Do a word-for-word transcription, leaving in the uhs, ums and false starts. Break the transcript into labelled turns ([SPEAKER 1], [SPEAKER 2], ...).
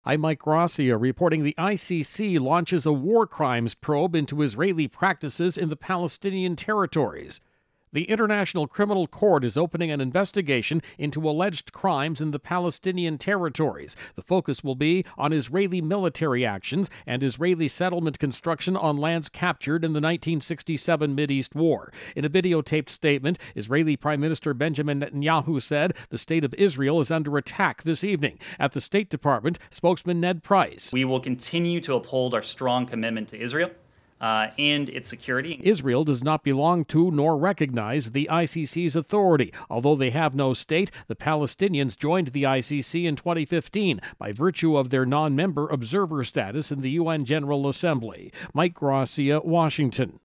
[SPEAKER 1] I'm Mike Gracia reporting the I C C launches a war crimes probe into Israeli practices in the Palestinian territories. The International Criminal Court is opening an investigation into alleged crimes in the Palestinian territories. The focus will be on Israeli military actions and Israeli settlement construction on lands captured in the nineteen sixty-seven Mideast War. In a videotaped statement, Israeli Prime Minister Benjamin Netanyahu said the state of Israel is under attack this evening. At the State Department, spokesman Ned Price.
[SPEAKER 2] We will continue to uphold our strong commitment to Israel Uh, and its security.
[SPEAKER 1] Israel does not belong to nor recognize the I C C's authority. Although they have no state, the Palestinians joined the I C C in twenty fifteen by virtue of their non-member observer status in the U N General Assembly. Mike Gracia, Washington.